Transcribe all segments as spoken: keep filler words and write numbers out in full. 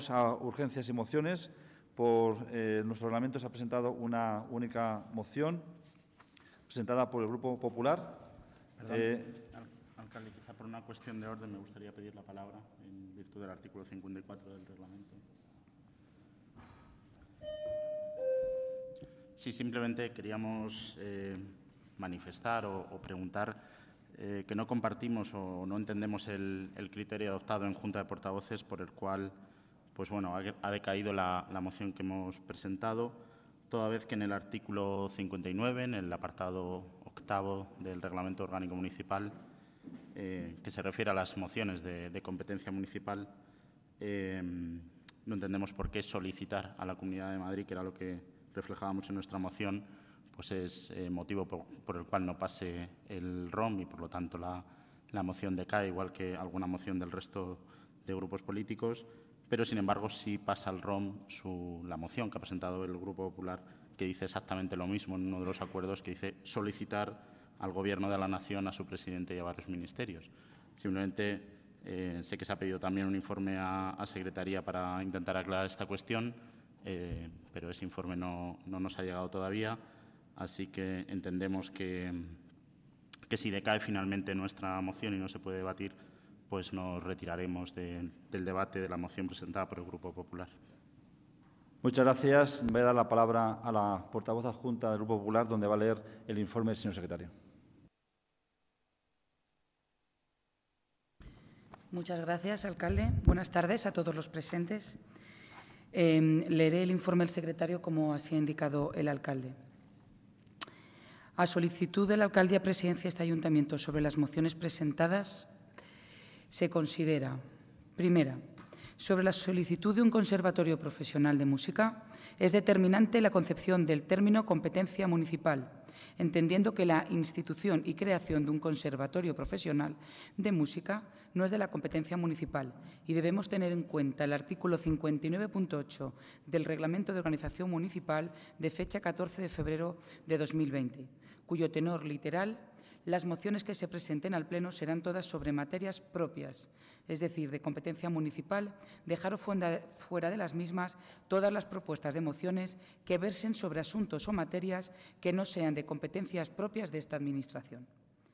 A urgencias y mociones. Por eh, nuestro reglamento se ha presentado una única moción presentada por el Grupo Popular. Perdón, Eh, alcalde, quizá por una cuestión de orden me gustaría pedir la palabra en virtud del artículo cincuenta y cuatro del reglamento. Sí, simplemente queríamos eh, manifestar o, o preguntar eh, que no compartimos o no entendemos el, el criterio adoptado en Junta de Portavoces por el cual pues bueno, ha, ha decaído la, la moción que hemos presentado, toda vez que en el artículo cincuenta y nueve, en el apartado octavo del Reglamento Orgánico Municipal, eh, que se refiere a las mociones de, de competencia municipal, eh, no entendemos por qué solicitar a la Comunidad de Madrid, que era lo que reflejábamos en nuestra moción, pues es eh, motivo por, por el cual no pase el R O M y, por lo tanto, la, la moción decae, igual que alguna moción del resto de grupos políticos. Pero, sin embargo, sí pasa al R O M su, la moción que ha presentado el Grupo Popular, que dice exactamente lo mismo en uno de los acuerdos, que dice solicitar al Gobierno de la Nación, a su presidente y a varios ministerios. Simplemente eh, sé que se ha pedido también un informe a, a Secretaría para intentar aclarar esta cuestión, eh, pero ese informe no, no nos ha llegado todavía, así que entendemos que, que si decae finalmente nuestra moción y no se puede debatir, pues nos retiraremos de, del debate de la moción presentada por el Grupo Popular. Muchas gracias. Voy a dar la palabra a la portavoz adjunta del Grupo Popular, donde va a leer el informe del señor secretario. Muchas gracias, alcalde. Buenas tardes a todos los presentes. Eh, leeré el informe del secretario como así ha indicado el alcalde. A solicitud de la alcaldía presidencia de este ayuntamiento sobre las mociones presentadas, se considera, primera, sobre la solicitud de un conservatorio profesional de música, es determinante la concepción del término competencia municipal, entendiendo que la institución y creación de un conservatorio profesional de música no es de la competencia municipal y debemos tener en cuenta el artículo cincuenta y nueve punto ocho del Reglamento de Organización Municipal de fecha catorce de febrero de dos mil veinte, cuyo tenor literal: las mociones que se presenten al Pleno serán todas sobre materias propias, es decir, de competencia municipal, dejar fuera de las mismas todas las propuestas de mociones que versen sobre asuntos o materias que no sean de competencias propias de esta Administración.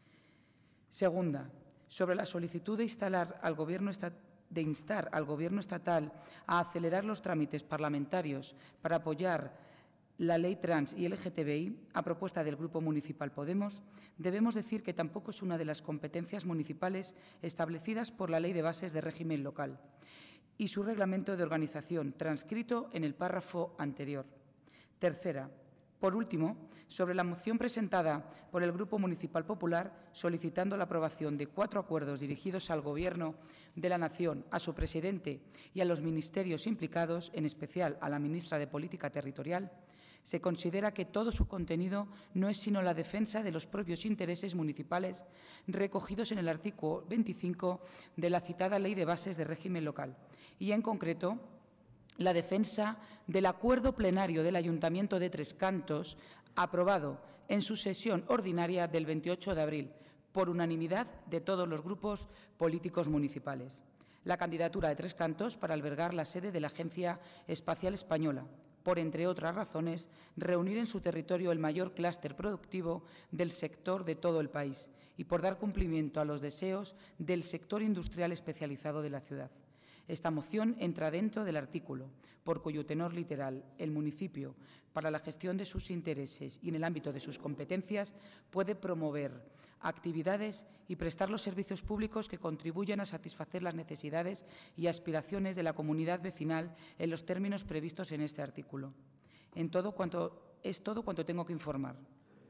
Segunda, sobre la solicitud de, instalar al gobierno de instar al Gobierno estatal a acelerar los trámites parlamentarios para apoyar la Ley Trans y L G T B I, a propuesta del Grupo Municipal Podemos, debemos decir que tampoco es una de las competencias municipales establecidas por la Ley de Bases de Régimen Local y su reglamento de organización, transcrito en el párrafo anterior. Tercera, por último, sobre la moción presentada por el Grupo Municipal Popular solicitando la aprobación de cuatro acuerdos dirigidos al Gobierno de la Nación, a su presidente y a los ministerios implicados, en especial a la ministra de Política Territorial, se considera que todo su contenido no es sino la defensa de los propios intereses municipales recogidos en el artículo veinticinco de la citada Ley de Bases de Régimen Local y, en concreto, la defensa del acuerdo plenario del Ayuntamiento de Tres Cantos aprobado en su sesión ordinaria del veintiocho de abril por unanimidad de todos los grupos políticos municipales. La candidatura de Tres Cantos para albergar la sede de la Agencia Espacial Española, por, entre otras razones, reunir en su territorio el mayor clúster productivo del sector de todo el país y por dar cumplimiento a los deseos del sector industrial especializado de la ciudad. Esta moción entra dentro del artículo, por cuyo tenor literal el municipio, para la gestión de sus intereses y en el ámbito de sus competencias, puede promover actividades y prestar los servicios públicos que contribuyan a satisfacer las necesidades y aspiraciones de la comunidad vecinal en los términos previstos en este artículo. En todo cuanto, es todo cuanto tengo que informar.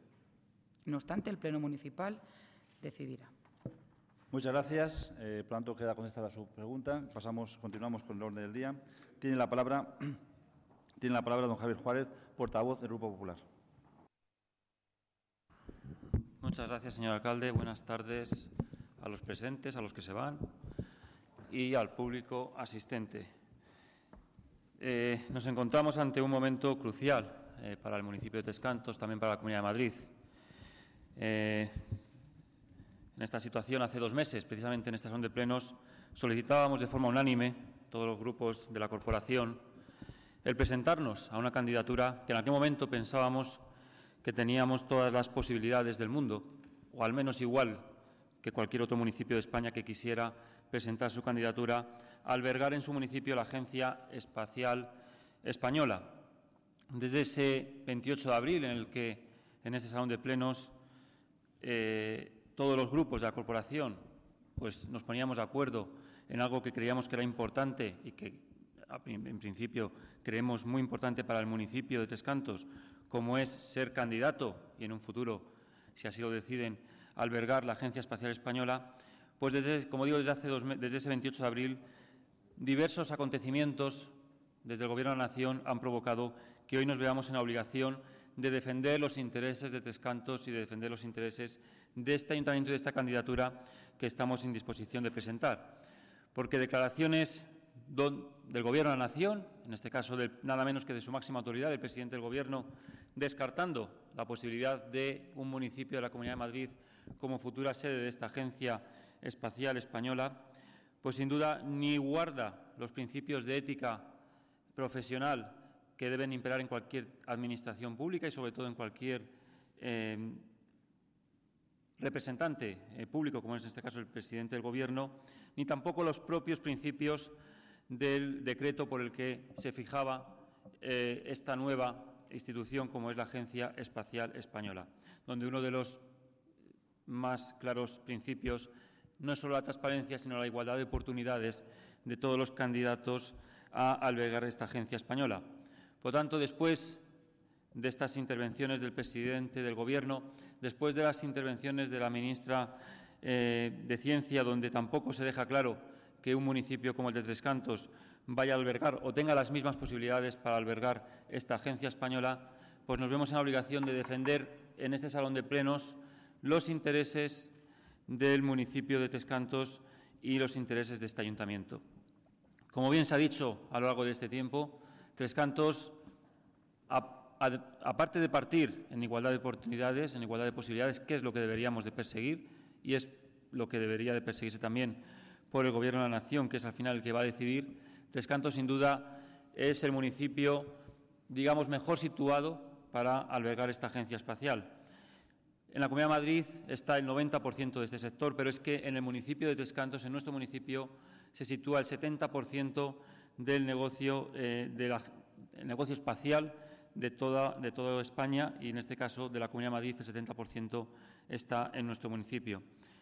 No obstante, el Pleno Municipal decidirá. Muchas gracias. Eh, por tanto, queda contestada su pregunta. Pasamos, continuamos con el orden del día. Tiene la palabra, tiene la palabra don Javier Juárez, portavoz del Grupo Popular. Muchas gracias, señor alcalde. Buenas tardes a los presentes, a los que se van y al público asistente. Eh, nos encontramos ante un momento crucial eh, para el municipio de Tres Cantos, también para la Comunidad de Madrid. Eh, En esta situación, hace dos meses, precisamente en esta sesión de plenos, solicitábamos de forma unánime, todos los grupos de la corporación el presentarnos a una candidatura que en aquel momento pensábamos que teníamos todas las posibilidades del mundo, o al menos igual que cualquier otro municipio de España que quisiera presentar su candidatura a albergar en su municipio la Agencia Espacial Española. Desde ese veintiocho de abril, en el que en este salón de plenos eh, todos los grupos de la corporación pues, nos poníamos de acuerdo en algo que creíamos que era importante y que en principio creemos muy importante para el municipio de Tres Cantos, como es ser candidato y en un futuro, si así lo deciden, albergar la Agencia Espacial Española, pues desde, como digo, desde, hace dos, desde ese veintiocho de abril, diversos acontecimientos desde el Gobierno de la Nación han provocado que hoy nos veamos en la obligación de defender los intereses de Tres Cantos y de defender los intereses de este ayuntamiento y de esta candidatura que estamos en disposición de presentar. Porque declaraciones del Gobierno de la Nación, en este caso de, nada menos que de su máxima autoridad, del presidente del Gobierno, descartando la posibilidad de un municipio de la Comunidad de Madrid como futura sede de esta Agencia Espacial Española, pues sin duda ni guarda los principios de ética profesional que deben imperar en cualquier administración pública y sobre todo en cualquier eh, representante eh, público, como es en este caso el presidente del Gobierno, ni tampoco los propios principios del decreto por el que se fijaba eh, esta nueva institución como es la Agencia Espacial Española, donde uno de los más claros principios no es solo la transparencia, sino la igualdad de oportunidades de todos los candidatos a albergar esta agencia española. Por tanto, después de estas intervenciones del presidente del Gobierno, después de las intervenciones de la ministra eh, de Ciencia, donde tampoco se deja claro que un municipio como el de Tres Cantos vaya a albergar o tenga las mismas posibilidades para albergar esta agencia española, pues nos vemos en la obligación de defender en este salón de plenos los intereses del municipio de Tres Cantos y los intereses de este ayuntamiento. Como bien se ha dicho a lo largo de este tiempo, Tres Cantos, aparte de partir en igualdad de oportunidades, en igualdad de posibilidades, que es lo que deberíamos de perseguir y es lo que debería de perseguirse también por el Gobierno de la Nación, que es al final el que va a decidir, Tres Cantos sin duda es el municipio, digamos, mejor situado para albergar esta agencia espacial. En la Comunidad de Madrid está el noventa por ciento de este sector, pero es que en el municipio de Tres Cantos, en nuestro municipio, se sitúa el setenta por ciento del negocio, eh, de la, el negocio espacial de toda, de toda España y, en este caso, de la Comunidad de Madrid, el setenta por ciento está en nuestro municipio.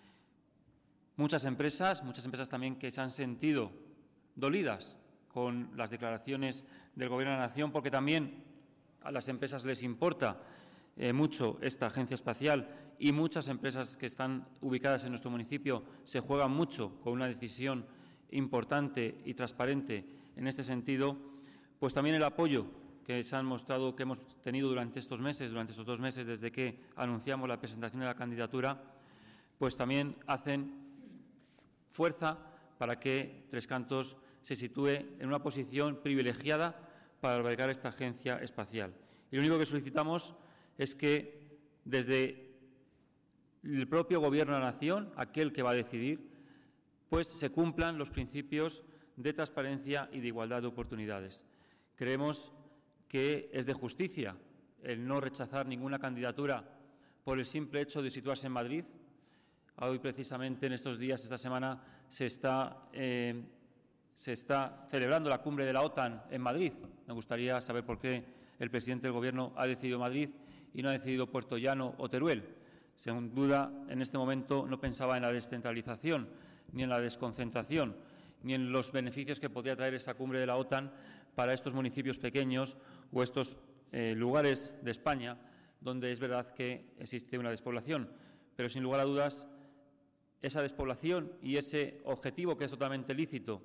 Muchas empresas, muchas empresas también que se han sentido dolidas con las declaraciones del Gobierno de la Nación, porque también a las empresas les importa eh, mucho esta agencia espacial y muchas empresas que están ubicadas en nuestro municipio se juegan mucho con una decisión importante y transparente en este sentido, pues también el apoyo que se han mostrado, que hemos tenido durante estos meses, durante estos dos meses desde que anunciamos la presentación de la candidatura, pues también hacen fuerza para que Tres Cantos se sitúe en una posición privilegiada para albergar esta agencia espacial. Y lo único que solicitamos es que desde el propio Gobierno de la Nación, aquel que va a decidir, pues se cumplan los principios de transparencia y de igualdad de oportunidades. Creemos que es de justicia el no rechazar ninguna candidatura por el simple hecho de situarse en Madrid. Hoy, precisamente, en estos días, esta semana, se está, eh, se está celebrando la cumbre de la OTAN en Madrid. Me gustaría saber por qué el presidente del Gobierno ha decidido Madrid y no ha decidido Puerto Llano o Teruel. Sin duda, en este momento no pensaba en la descentralización, ni en la desconcentración, ni en los beneficios que podría traer esa cumbre de la OTAN para estos municipios pequeños o estos eh, lugares de España donde es verdad que existe una despoblación. Pero, sin lugar a dudas, esa despoblación y ese objetivo, que es totalmente lícito,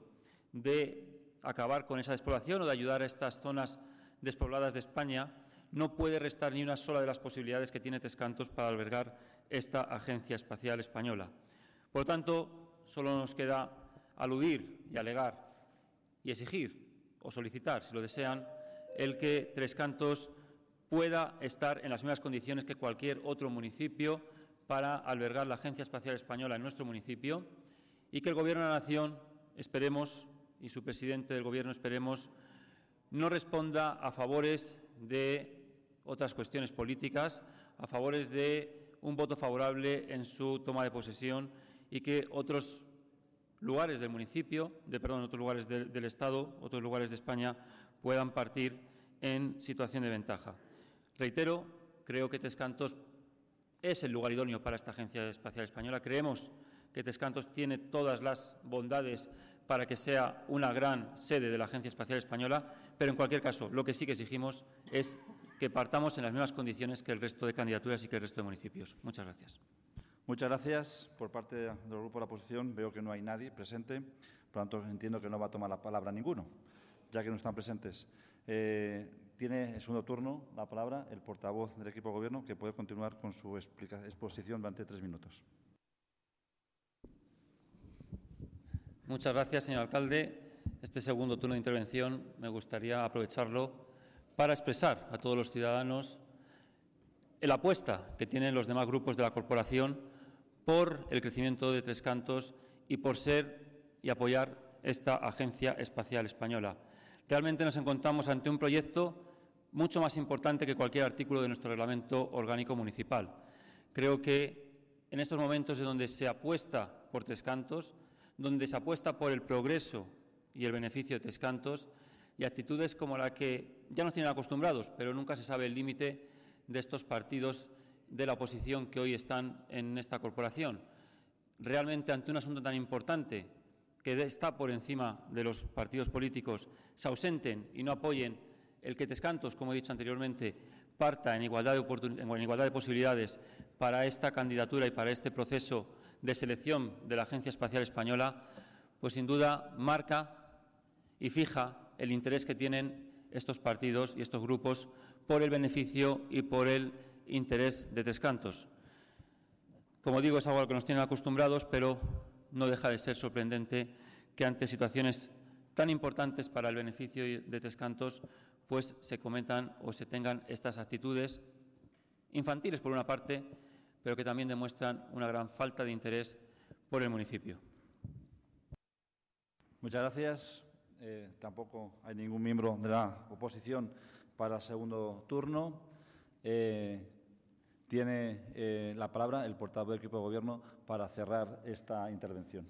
de acabar con esa despoblación o de ayudar a estas zonas despobladas de España, no puede restar ni una sola de las posibilidades que tiene Tres Cantos para albergar esta Agencia Espacial Española. Por lo tanto, solo nos queda aludir y alegar y exigir o solicitar, si lo desean, el que Tres Cantos pueda estar en las mismas condiciones que cualquier otro municipio para albergar la Agencia Espacial Española en nuestro municipio y que el Gobierno de la Nación, esperemos, y su presidente del Gobierno, esperemos, no responda a favores de otras cuestiones políticas, a favores de un voto favorable en su toma de posesión y que otros lugares del municipio, de, perdón, otros lugares de, del Estado, otros lugares de España puedan partir en situación de ventaja. Reitero, creo que Trescantos es el lugar idóneo para esta Agencia Espacial Española. Creemos que Trescantos tiene todas las bondades para que sea una gran sede de la Agencia Espacial Española, pero en cualquier caso, lo que sí que exigimos es que partamos en las mismas condiciones que el resto de candidaturas y que el resto de municipios. Muchas gracias. Muchas gracias. Por parte del Grupo de la Oposición veo que no hay nadie presente, por lo tanto entiendo que no va a tomar la palabra ninguno, ya que no están presentes. Eh, tiene en segundo turno la palabra el portavoz del equipo de Gobierno, que puede continuar con su explica- exposición durante tres minutos. Muchas gracias, señor alcalde. Este segundo turno de intervención me gustaría aprovecharlo para expresar a todos los ciudadanos la apuesta que tienen los demás grupos de la corporación por el crecimiento de Trescantos y por ser y apoyar esta Agencia Espacial Española. Realmente nos encontramos ante un proyecto mucho más importante que cualquier artículo de nuestro reglamento orgánico municipal. Creo que en estos momentos en donde se apuesta por Trescantos, donde se apuesta por el progreso y el beneficio de Trescantos, y actitudes como la que ya nos tienen acostumbrados, pero nunca se sabe el límite de estos partidos de la oposición que hoy están en esta corporación. Realmente, ante un asunto tan importante que está por encima de los partidos políticos, se ausenten y no apoyen el que Trescantos, como he dicho anteriormente, parta en igualdad de, oportun- en igualdad de posibilidades para esta candidatura y para este proceso de selección de la Agencia Espacial Española, pues sin duda marca y fija el interés que tienen estos partidos y estos grupos por el beneficio y por el interés de Trescantos. Como digo, es algo a lo que nos tienen acostumbrados, pero no deja de ser sorprendente que ante situaciones tan importantes para el beneficio de Trescantos, pues se cometan o se tengan estas actitudes infantiles por una parte, pero que también demuestran una gran falta de interés por el municipio. Muchas gracias. Eh, tampoco hay ningún miembro de la oposición para el segundo turno. Eh, tiene eh, la palabra el portavoz del equipo de Gobierno para cerrar esta intervención.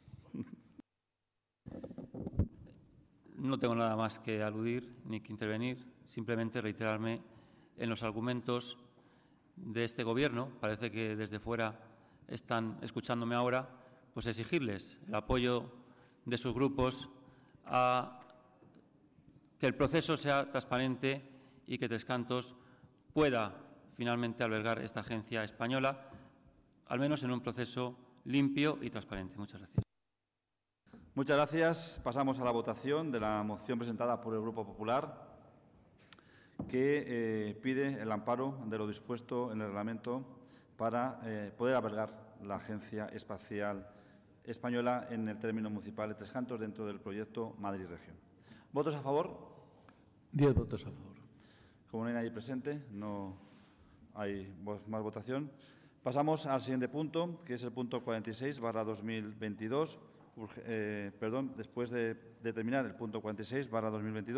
No tengo nada más que aludir ni que intervenir, simplemente reiterarme en los argumentos de este Gobierno. Parece que desde fuera están escuchándome ahora, pues exigirles el apoyo de sus grupos a que el proceso sea transparente y que Trescantos pueda finalmente albergar esta agencia española, al menos en un proceso limpio y transparente. Muchas gracias. Muchas gracias. Pasamos a la votación de la moción presentada por el Grupo Popular, que eh, pide el amparo de lo dispuesto en el reglamento para eh, poder albergar la Agencia Espacial Española en el término municipal de Trescantos dentro del proyecto Madrid Región. ¿Votos a favor? Diez votos a favor. Como no hay nadie presente, no hay más votación. Pasamos al siguiente punto, que es el punto cuarenta y seis barra dos mil veintidós. Eh, perdón, después de, de terminar el punto cuarenta y seis barra dos mil veintidós.